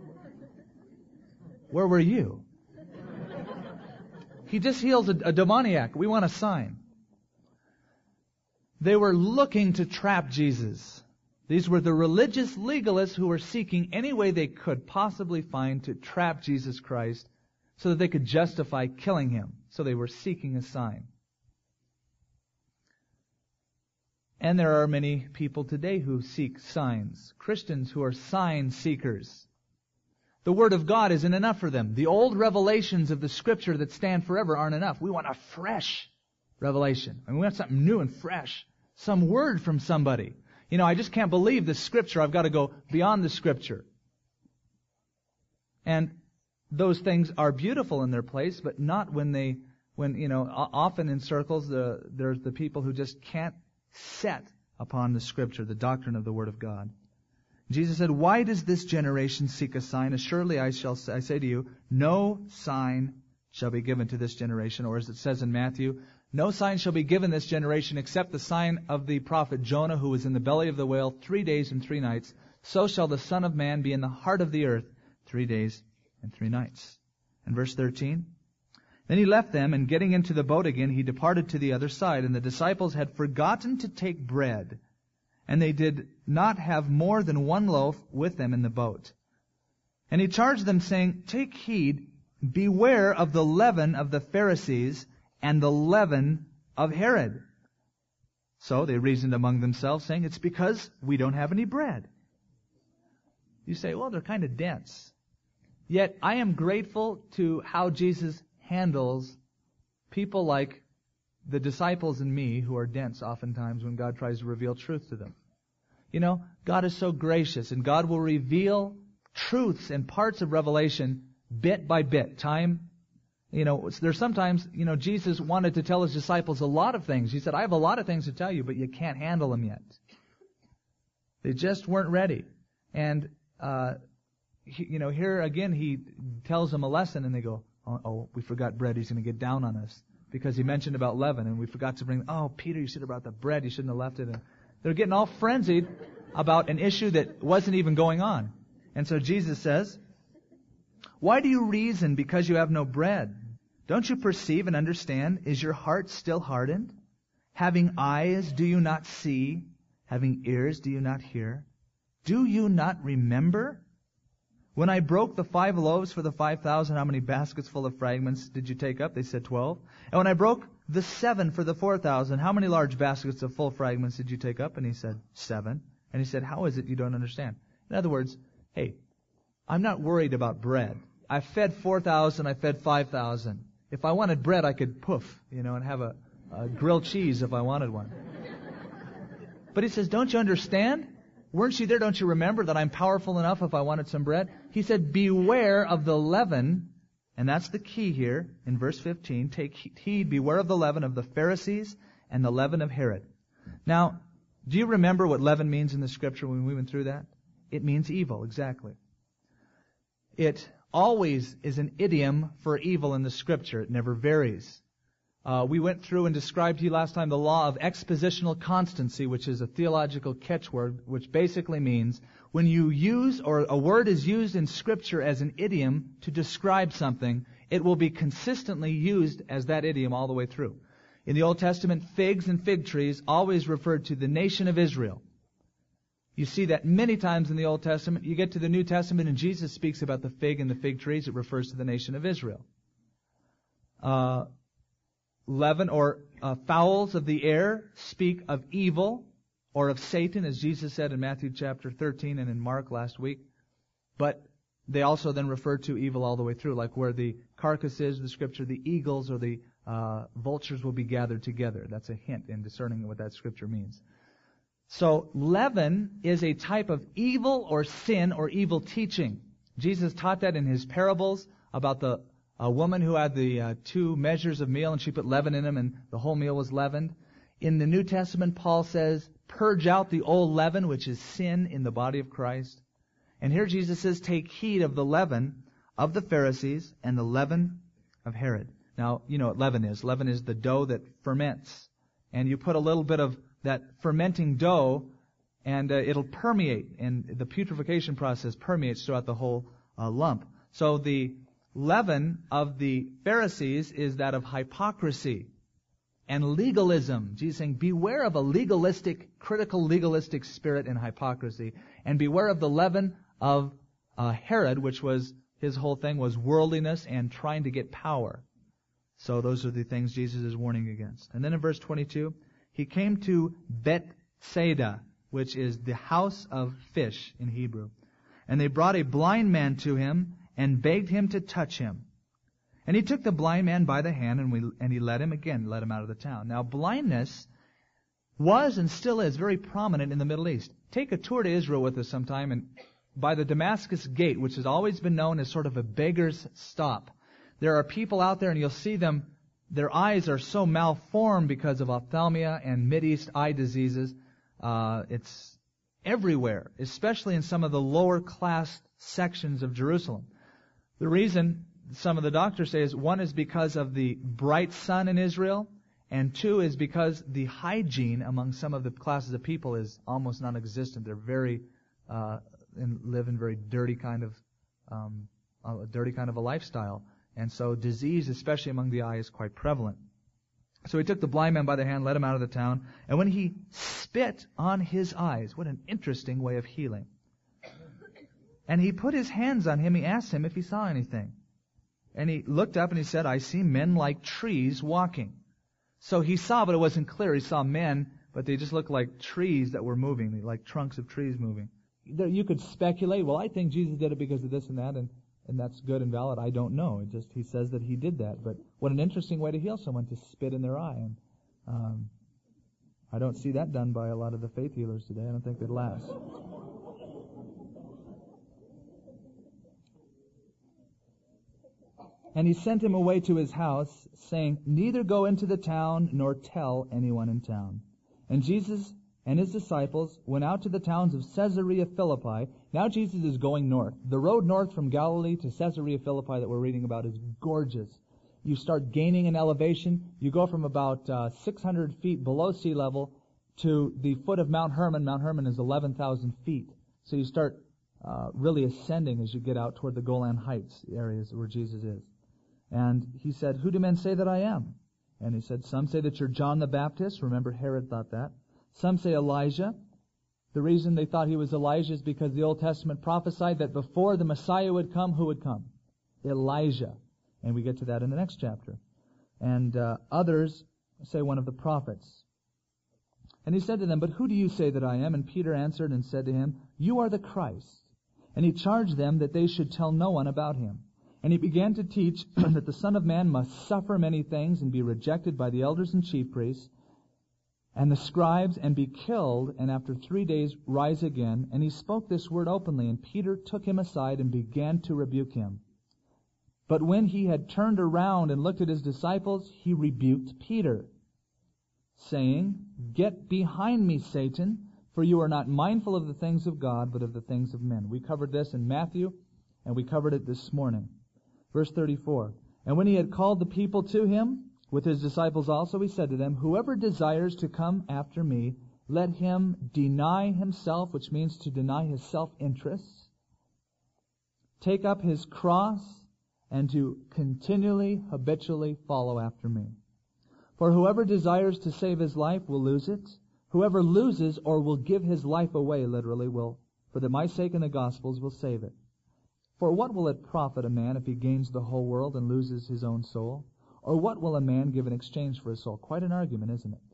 Where were you? He just heals a, a demoniac. We want a sign. They were looking to trap Jesus. These were the religious legalists who were seeking any way they could possibly find to trap Jesus Christ so that they could justify killing him. So they were seeking a sign. And there are many people today who seek signs. Christians who are sign seekers. The Word of God isn't enough for them. The old revelations of the Scripture that stand forever aren't enough. We want a fresh revelation. I mean, we want something new and fresh. Some word from somebody. You know, I just can't believe the Scripture. I've got to go beyond the Scripture. And those things are beautiful in their place, but not when they, when, you know, often in circles, the, there's the people who just can't set upon the Scripture, the doctrine of the Word of God. Jesus said, why does this generation seek a sign? Assuredly, I shall I say to you, no sign shall be given to this generation. Or as it says in Matthew, no sign shall be given this generation except the sign of the prophet Jonah, who was in the belly of the whale three days and three nights. So shall the Son of Man be in the heart of the earth three days and three nights. And verse thirteen, then he left them, and getting into the boat again, he departed to the other side. And the disciples had forgotten to take bread, and they did not have more than one loaf with them in the boat. And he charged them, saying, take heed, beware of the leaven of the Pharisees and the leaven of Herod. So they reasoned among themselves, saying, it's because we don't have any bread. You say, well, they're kind of dense. Yet I am grateful to how Jesus handles people like the disciples and me who are dense oftentimes when God tries to reveal truth to them. You know, God is so gracious, and God will reveal truths and parts of revelation bit by bit. Time, you know, there's sometimes, you know, Jesus wanted to tell his disciples a lot of things. He said, I have a lot of things to tell you, but you can't handle them yet. They just weren't ready. And, uh, he, you know, here again he tells them a lesson, and they go, oh, oh we forgot bread. He's going to get down on us. because he mentioned about leaven, and we forgot to bring, oh, Peter, you should have brought the bread. You shouldn't have left it. And they're getting all frenzied about an issue that wasn't even going on. And so Jesus says, why do you reason because you have no bread? Don't you perceive and understand? Is your heart still hardened? Having eyes, do you not see? Having ears, do you not hear? Do you not remember? When I broke the five loaves for the five thousand, how many baskets full of fragments did you take up? They said twelve. And when I broke the seven for the four thousand, how many large baskets of full fragments did you take up? And he said, seven. And he said, how is it you don't understand? In other words, hey, I'm not worried about bread. I fed four thousand, I fed five thousand. If I wanted bread, I could poof, you know, and have a, a grilled cheese if I wanted one. But he says, don't you understand? Weren't you there? Don't you remember that I'm powerful enough if I wanted some bread? He said, beware of the leaven, and that's the key here in verse fifteen. Take heed, beware of the leaven of the Pharisees and the leaven of Herod. Now, do you remember what leaven means in the Scripture when we went through that? It means evil, exactly. It always is an idiom for evil in the Scripture. It never varies. Uh, we went through and described to you last time the law of expositional constancy, which is a theological catchword, which basically means when you use, or a word is used in Scripture as an idiom to describe something, it will be consistently used as that idiom all the way through. In the Old Testament, figs and fig trees always referred to the nation of Israel. You see that many times in the Old Testament. You get to the New Testament and Jesus speaks about the fig and the fig trees. It refers to the nation of Israel. Uh, leaven or uh, fowls of the air speak of evil or of Satan, as Jesus said in Matthew chapter thirteen and in Mark last week. But they also then refer to evil all the way through, like where the carcass is, the Scripture, the eagles or the uh, vultures will be gathered together. That's a hint in discerning what that Scripture means. So leaven is a type of evil or sin or evil teaching. Jesus taught that in his parables about the a woman who had the uh, two measures of meal and she put leaven in them and the whole meal was leavened. In the New Testament, Paul says, purge out the old leaven, which is sin in the body of Christ. And here Jesus says, take heed of the leaven of the Pharisees and the leaven of Herod. Now, you know what leaven is. Leaven is the dough that ferments. And you put a little bit of that fermenting dough and uh, it'll permeate. And the putrefaction process permeates throughout the whole uh, lump. So the leaven of the Pharisees is that of hypocrisy and legalism. Jesus is saying, beware of a legalistic, critical legalistic spirit and hypocrisy. And beware of the leaven of uh, Herod, which was, his whole thing was worldliness and trying to get power. So those are the things Jesus is warning against. And then in verse twenty-two, he came to Bethsaida, which is the house of fish in Hebrew. And they brought a blind man to him and begged him to touch him. And he took the blind man by the hand and, we, and he led him again, led him out of the town. Now blindness was and still is very prominent in the Middle East. Take a tour to Israel with us sometime, and by the Damascus Gate, which has always been known as sort of a beggar's stop, there are people out there and you'll see them, their eyes are so malformed because of ophthalmia and Mideast eye diseases. Uh, it's everywhere, especially in some of the lower class sections of Jerusalem. The reason some of the doctors say is, one is because of the bright sun in Israel, and two is because the hygiene among some of the classes of people is almost non-existent. They're very uh, and live in very dirty kind of um, a dirty kind of a lifestyle, and so disease, especially among the eye, is quite prevalent. So he took the blind man by the hand, led him out of the town, and when he spit on his eyes, what an interesting way of healing. And he put his hands on him. He asked him if he saw anything. And he looked up and he said, I see men like trees walking. So he saw, but it wasn't clear. He saw men, but they just looked like trees that were moving, like trunks of trees moving. You could speculate, well, I think Jesus did it because of this and that, and, and that's good and valid. I don't know. It just, he says that he did that. But what an interesting way to heal someone, to spit in their eye. And um, I don't see that done by a lot of the faith healers today. I don't think they'd last. And he sent him away to his house, saying, neither go into the town nor tell anyone in town. And Jesus and his disciples went out to the towns of Caesarea Philippi. Now Jesus is going north. The road north from Galilee to Caesarea Philippi that we're reading about is gorgeous. you start gaining in elevation. You go from about uh, six hundred feet below sea level to the foot of Mount Hermon. Mount Hermon is eleven thousand feet. So you start uh, really ascending as you get out toward the Golan Heights areas where Jesus is. And he said, "Who do men say that I am?" And he said, "Some say that you're John the Baptist." Remember, Herod thought that. "Some say Elijah." The reason they thought he was Elijah is because the Old Testament prophesied that before the Messiah would come, who would come? Elijah. And we get to that in the next chapter. And uh, others say one of the prophets. And he said to them, "But who do you say that I am?" And Peter answered and said to him, "You are the Christ." And he charged them that they should tell no one about him. And he began to teach that the Son of Man must suffer many things and be rejected by the elders and chief priests and the scribes, and be killed, and after three days rise again. And he spoke this word openly, and Peter took him aside and began to rebuke him. But when he had turned around and looked at his disciples, he rebuked Peter, saying, "Get behind me, Satan, for you are not mindful of the things of God, but of the things of men." We covered this in Matthew, and we covered it this morning. Verse thirty-four, "And when he had called the people to him, with his disciples also, he said to them, Whoever desires to come after me, let him deny himself," which means to deny his self-interests, "take up his cross, and to continually, habitually follow after me. For whoever desires to save his life will lose it. Whoever loses or will give his life away, literally, will, for the my sake and the gospel's, will save it. For what will it profit a man if he gains the whole world and loses his own soul? Or what will a man give in exchange for his soul?" Quite an argument, isn't it?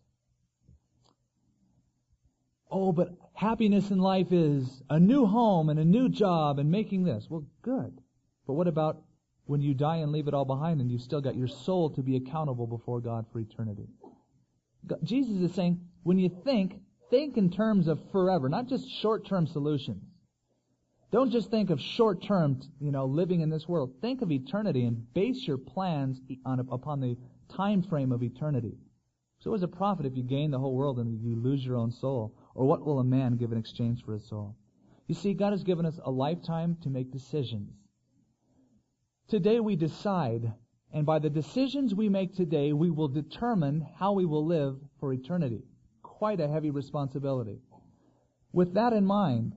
Oh, but happiness in life is a new home and a new job and making this. Well, good. But what about when you die and leave it all behind and you've still got your soul to be accountable before God for eternity? Jesus is saying, when you think, think in terms of forever, not just short-term solutions. Don't just think of short-term, you know, living in this world. Think of eternity and base your plans on, upon the time frame of eternity. So is it a profit if you gain the whole world and you lose your own soul? Or what will a man give in exchange for his soul? You see, God has given us a lifetime to make decisions. Today we decide, and by the decisions we make today, we will determine how we will live for eternity. Quite a heavy responsibility. With that in mind,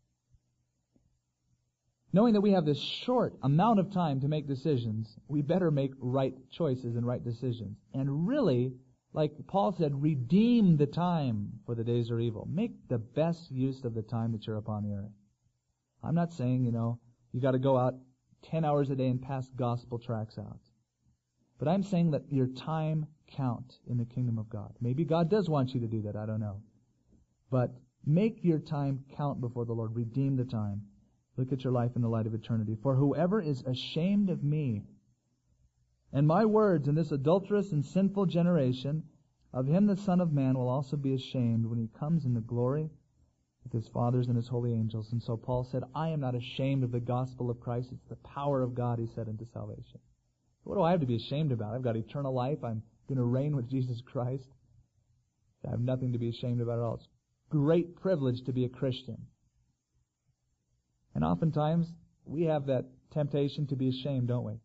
knowing that we have this short amount of time to make decisions, we better make right choices and right decisions. And really, like Paul said, redeem the time, for the days are evil. Make the best use of the time that you're upon the earth. I'm not saying, you know, you got to go out ten hours a day and pass gospel tracts out. But I'm saying that your time count in the kingdom of God. Maybe God does want you to do that, I don't know. But make your time count before the Lord. Redeem the time. Look at your life in the light of eternity. "For whoever is ashamed of me and my words in this adulterous and sinful generation, of him the Son of Man will also be ashamed when he comes in the glory with his fathers and his holy angels." And so Paul said, I am not ashamed of the gospel of Christ. It's the power of God, he said, into salvation. What do I have to be ashamed about? I've got eternal life. I'm going to reign with Jesus Christ. I have nothing to be ashamed about at all. It's a great privilege to be a Christian. And oftentimes, we have that temptation to be ashamed, don't we?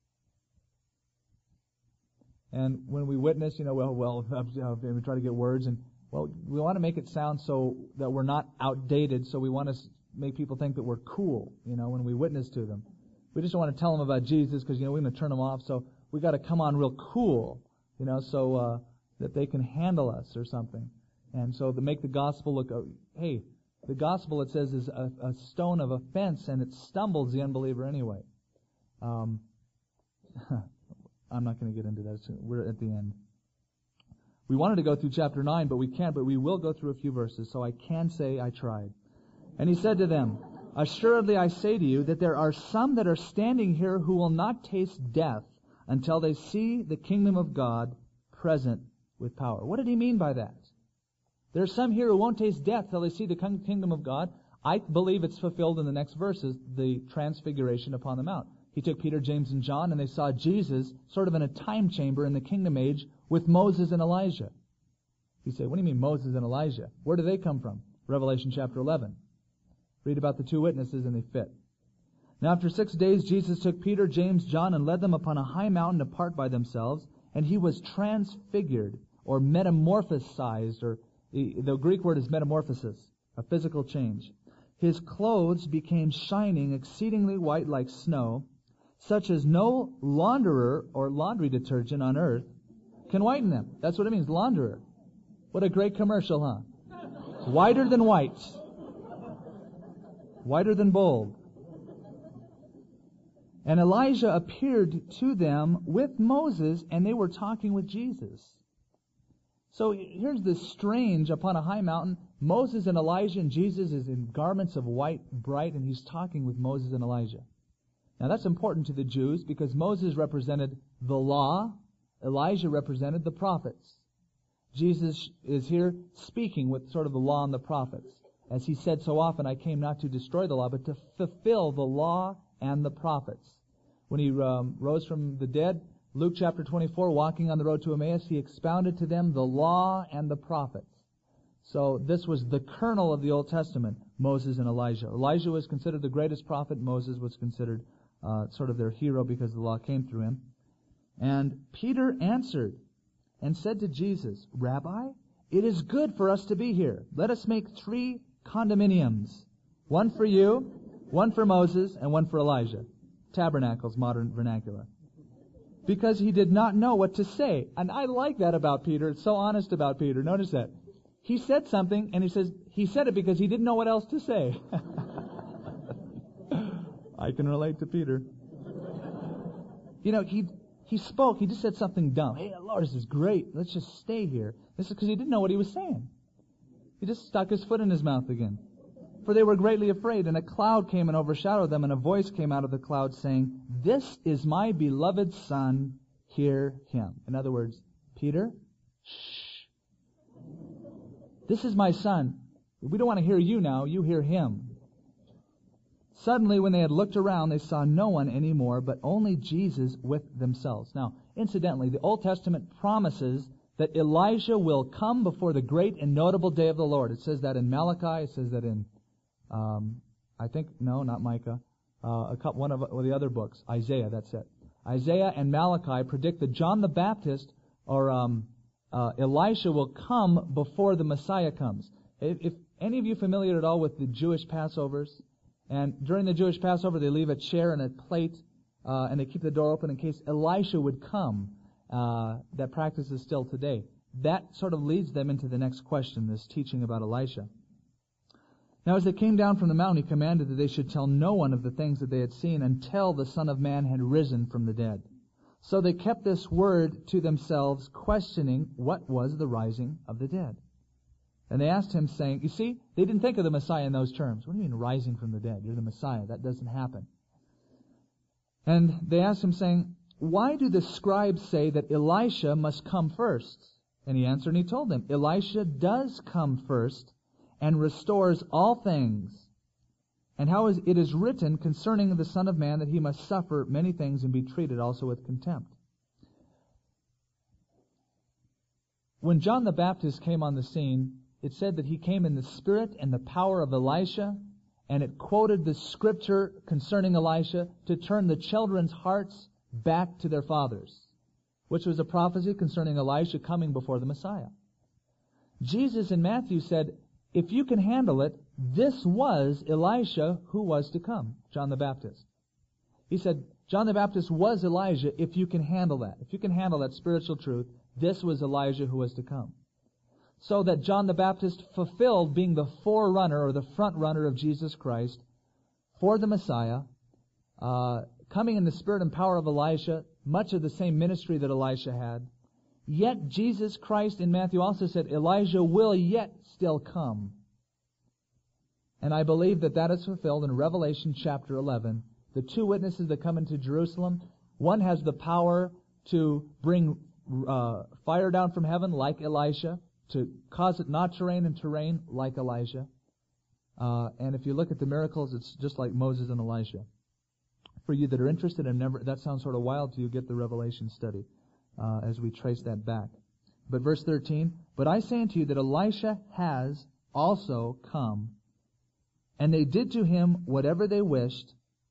And when we witness, you know, well, well, we try to get words, and, well, we want to make it sound so that we're not outdated, so we want to make people think that we're cool, you know, when we witness to them. We just don't want to tell them about Jesus because, you know, we're going to turn them off, so we got to come on real cool, you know, so uh, that they can handle us or something. And so to make the gospel look, uh, hey, the gospel, it says, is a, a stone of offense, and it stumbles the unbeliever anyway. Um, I'm not going to get into that. We're at the end. We wanted to go through chapter nine, but we can't, but we will go through a few verses, so I can say I tried. And he said to them, "Assuredly I say to you that there are some that are standing here who will not taste death until they see the kingdom of God present with power." What did he mean by that? There are some here who won't taste death till they see the kingdom of God. I believe it's fulfilled in the next verses, the transfiguration upon the mount. He took Peter, James, and John, and they saw Jesus sort of in a time chamber in the kingdom age with Moses and Elijah. You say, what do you mean Moses and Elijah? Where do they come from? Revelation chapter eleven. Read about the two witnesses and they fit. Now after six days Jesus took Peter, James, John, and led them upon a high mountain apart by themselves, and he was transfigured, or metamorphosized, or the, the Greek word is metamorphosis, a physical change. His clothes became shining, exceedingly white like snow, such as no launderer or laundry detergent on earth can whiten them. That's what it means, launderer. What a great commercial, huh? Whiter than white. Whiter than bold. And Elijah appeared to them with Moses, and they were talking with Jesus. So here's this strange, upon a high mountain, Moses and Elijah, and Jesus is in garments of white, bright, and he's talking with Moses and Elijah. Now that's important to the Jews because Moses represented the law, Elijah represented the prophets. Jesus is here speaking with sort of the law and the prophets. As he said so often, I came not to destroy the law, but to fulfill the law and the prophets. When he um, rose from the dead, Luke chapter twenty-four, walking on the road to Emmaus, he expounded to them the law and the prophets. So this was the kernel of the Old Testament, Moses and Elijah. Elijah was considered the greatest prophet. Moses was considered uh, sort of their hero because the law came through him. And Peter answered and said to Jesus, Rabbi, it is good for us to be here. Let us make three condominiums, one for you, one for Moses, and one for Elijah. Tabernacles, modern vernacular. Because he did not know what to say. And I like that about Peter. It's so honest about Peter. Notice that. He said something, and he says he said it because he didn't know what else to say. I can relate to Peter. You know, he he spoke. He just said something dumb. Hey, Lord, this is great. Let's just stay here. This is because he didn't know what he was saying. He just stuck his foot in his mouth again. For they were greatly afraid, and a cloud came and overshadowed them, and a voice came out of the cloud saying, This is my beloved Son, hear him. In other words, Peter, shh. This is my Son. We don't want to hear you now, you hear him. Suddenly, when they had looked around, they saw no one anymore, but only Jesus with themselves. Now, incidentally, the Old Testament promises that Elijah will come before the great and notable day of the Lord. It says that in Malachi, it says that in Um, I think, no, not Micah, uh, a couple, one of the other books, Isaiah, that's it. Isaiah and Malachi predict that John the Baptist or um, uh, Elisha will come before the Messiah comes. If, if any of you familiar at all with the Jewish Passovers, and during the Jewish Passover they leave a chair and a plate uh, and they keep the door open in case Elisha would come. Uh, that practice is still today. That sort of leads them into the next question, this teaching about Elisha. Now as they came down from the mountain, he commanded that they should tell no one of the things that they had seen until the Son of Man had risen from the dead. So they kept this word to themselves, questioning what was the rising of the dead. And they asked him, saying, you see, they didn't think of the Messiah in those terms. What do you mean rising from the dead? You're the Messiah. That doesn't happen. And they asked him, saying, why do the scribes say that Elisha must come first? And he answered and he told them, Elisha does come first and restores all things. And how is it is written concerning the Son of Man that he must suffer many things and be treated also with contempt. When John the Baptist came on the scene, it said that he came in the spirit and the power of Elisha, and it quoted the scripture concerning Elisha to turn the children's hearts back to their fathers, which was a prophecy concerning Elisha coming before the Messiah. Jesus in Matthew said, if you can handle it, this was Elisha who was to come, John the Baptist. He said, John the Baptist was Elijah if you can handle that. If you can handle that spiritual truth, this was Elijah who was to come. So that John the Baptist fulfilled being the forerunner or the front runner of Jesus Christ for the Messiah, uh, coming in the spirit and power of Elisha, much of the same ministry that Elisha had. Yet Jesus Christ in Matthew also said, Elijah will yet still come. And I believe that that is fulfilled in Revelation chapter eleven. The two witnesses that come into Jerusalem, one has the power to bring uh, fire down from heaven like Elisha, to cause it not to rain and to rain like Elijah. Uh, and if you look at the miracles, it's just like Moses and Elisha. For you that are interested and never, that sounds sort of wild to you, get the Revelation study uh, as we trace that back. But verse thirteen, but I say unto you that Elisha has also come, and they did to him whatever they wished,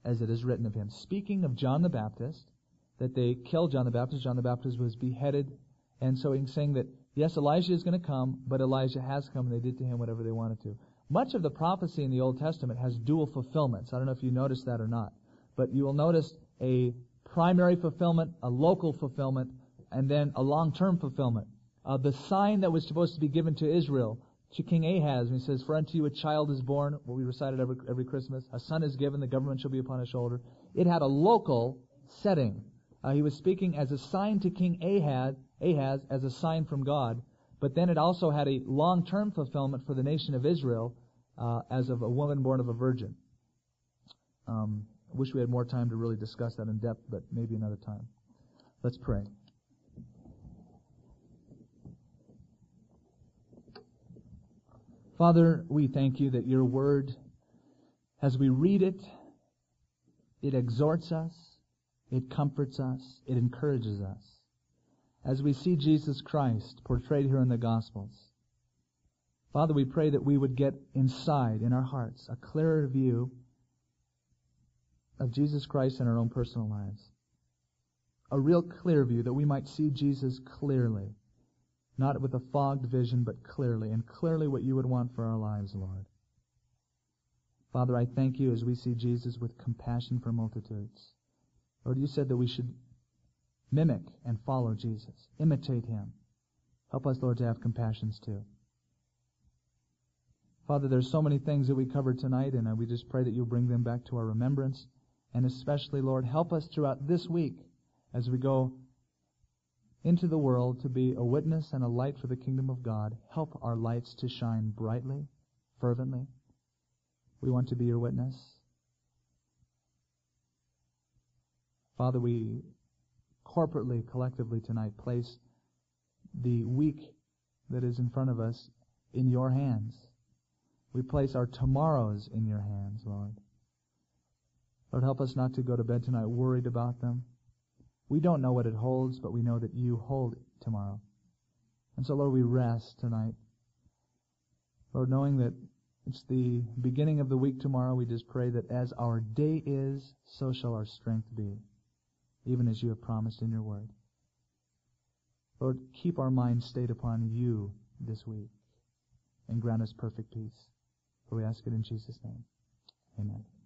as it is written of him. Speaking of John the Baptist, that they killed John the Baptist. John the Baptist was beheaded. And so he's saying that, yes, Elijah is going to come, but Elijah has come, and they did to him whatever they wanted to. Much of the prophecy in the Old Testament has dual fulfillments. I don't know if you noticed that or not. But you will notice a primary fulfillment, a local fulfillment, and then a long-term fulfillment. Uh, the sign that was supposed to be given to Israel, to King Ahaz, when he says, "For unto you a child is born," what we recited every, every Christmas, "a son is given, the government shall be upon his shoulder." It had a local setting. Uh, he was speaking as a sign to King Ahaz, Ahaz, as a sign from God. But then it also had a long-term fulfillment for the nation of Israel uh, as of a woman born of a virgin. Um, I wish we had more time to really discuss that in depth, but maybe another time. Let's pray. Father, we thank you that your word, as we read it, it exhorts us, it comforts us, it encourages us. As we see Jesus Christ portrayed here in the Gospels, Father, we pray that we would get inside in our hearts a clearer view of Jesus Christ in our own personal lives. A real clear view, that we might see Jesus clearly. Not with a fogged vision, but clearly, and clearly what you would want for our lives, Lord. Father, I thank you as we see Jesus with compassion for multitudes. Lord, you said that we should mimic and follow Jesus, imitate him. Help us, Lord, to have compassions too. Father, there's so many things that we covered tonight, and we just pray that you'll bring them back to our remembrance. And especially, Lord, help us throughout this week as we go into the world to be a witness and a light for the kingdom of God. Help our lights to shine brightly, fervently. We want to be your witness. Father, we corporately, collectively tonight place the week that is in front of us in your hands. We place our tomorrows in your hands, Lord. Lord, help us not to go to bed tonight worried about them. We don't know what it holds, but we know that you hold tomorrow. And so, Lord, we rest tonight. Lord, knowing that it's the beginning of the week tomorrow, we just pray that as our day is, so shall our strength be, even as you have promised in your word. Lord, keep our minds stayed upon you this week and grant us perfect peace. For we ask it in Jesus' name. Amen.